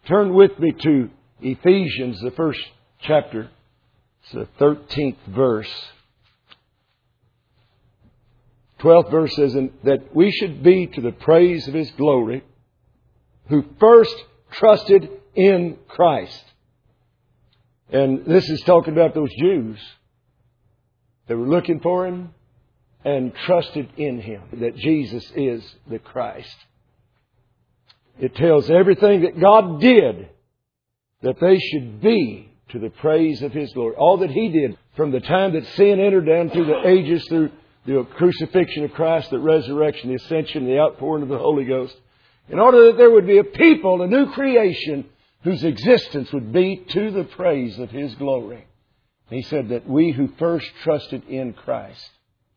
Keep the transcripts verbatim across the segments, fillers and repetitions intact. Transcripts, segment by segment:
Turn with me to Ephesians, the first chapter. It's the thirteenth verse. twelfth verse says, that we should be to the praise of His glory, who first trusted in Christ. And this is talking about those Jews that were looking for Him and trusted in Him, that Jesus is the Christ. It tells everything that God did, that they should be to the praise of His glory. All that He did from the time that sin entered down through the ages, through the crucifixion of Christ, the resurrection, the ascension, the outpouring of the Holy Ghost, in order that there would be a people, a new creation, whose existence would be to the praise of His glory. He said that we who first trusted in Christ.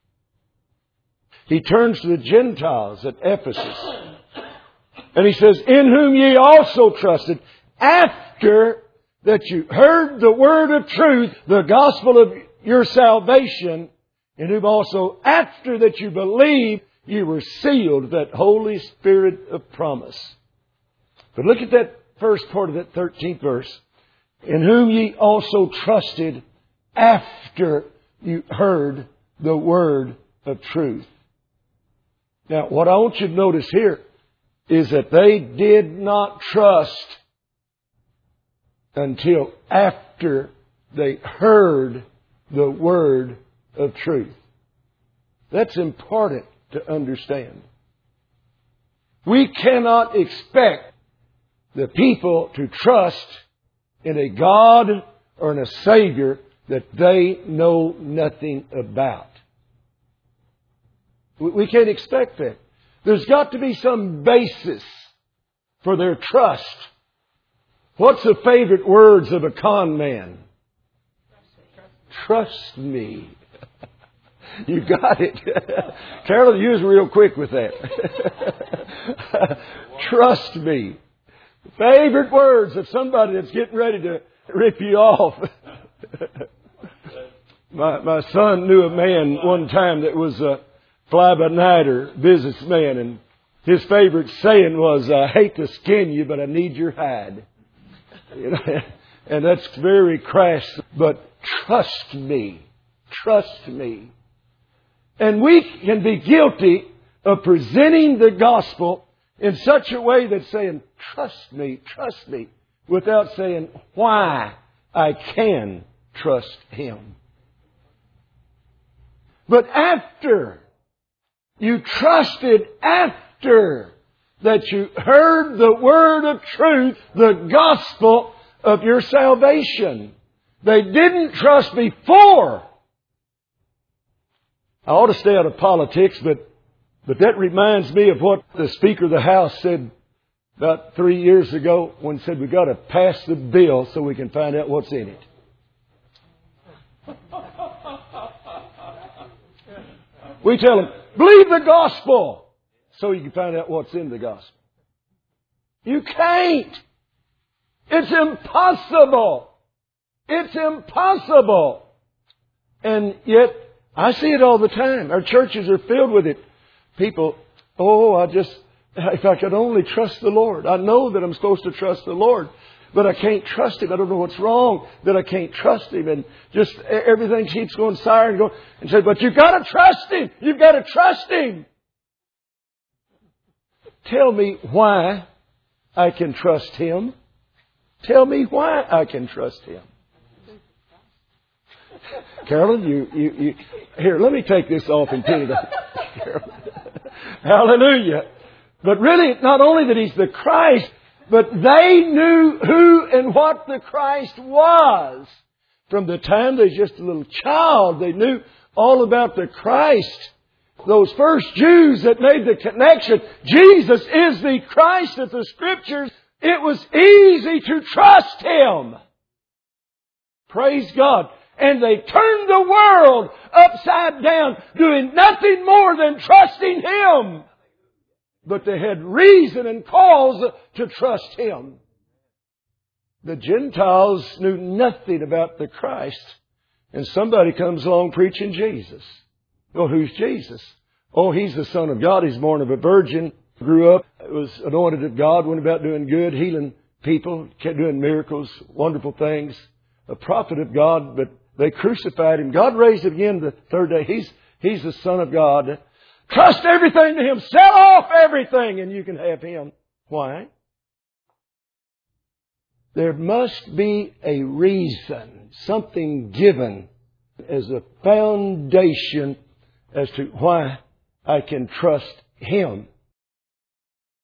He turns to the Gentiles at Ephesus. And He says, in whom ye also trusted, after that you heard the word of truth, the gospel of your salvation, in whom also after that you believed, you were sealed with that Holy Spirit of promise. But look at that first part of that thirteenth verse. In whom ye also trusted after you heard the word of truth. Now, what I want you to notice here is that they did not trust until after they heard the word of truth. That's important to understand. We cannot expect the people to trust in a God or in a Savior that they know nothing about. We can't expect that. There's got to be some basis for their trust. What's the favorite words of a con man? Trust me. You got it. Carolyn, you was real quick with that. Trust me. Favorite words of somebody that's getting ready to rip you off. my my son knew a man one time that was a fly-by-nighter businessman, and his favorite saying was, I hate to skin you, but I need your hide. You know, and that's very crass, but trust me. Trust me. And we can be guilty of presenting the gospel in such a way that's saying, trust me, trust me, without saying why I can trust Him. But after you trusted, after that you heard the word of truth, the gospel of your salvation. They didn't trust before. I ought to stay out of politics, but but that reminds me of what the Speaker of the House said about three years ago when he said we've got to pass the bill so we can find out what's in it. We tell them, believe the gospel so you can find out what's in the gospel. You can't. It's impossible. It's impossible. And yet, I see it all the time. Our churches are filled with it. People, oh, I just, if I could only trust the Lord. I know that I'm supposed to trust the Lord, but I can't trust Him. I don't know what's wrong that I can't trust Him. And just everything keeps going sour and going. And say, but you've got to trust Him. You've got to trust Him. Tell me why I can trust Him. Tell me why I can trust Him. Carolyn, you, you, you, here, let me take this off and put it up. Hallelujah. But really, not only that He's the Christ, but they knew who and what the Christ was. From the time they were just a little child, they knew all about the Christ. Those first Jews that made the connection, Jesus is the Christ of the Scriptures, it was easy to trust Him. Praise God. And they turned the world upside down, doing nothing more than trusting Him. But they had reason and cause to trust Him. The Gentiles knew nothing about the Christ. And somebody comes along preaching Jesus. Well, who's Jesus? Oh, He's the Son of God. He's born of a virgin. Grew up, was anointed of God, went about doing good, healing people, doing miracles, wonderful things, a prophet of God, but they crucified Him. God raised Him again the third day. He's, he's the Son of God. Trust everything to Him. Sell off everything and you can have Him. Why? There must be a reason, something given as a foundation as to why I can trust Him.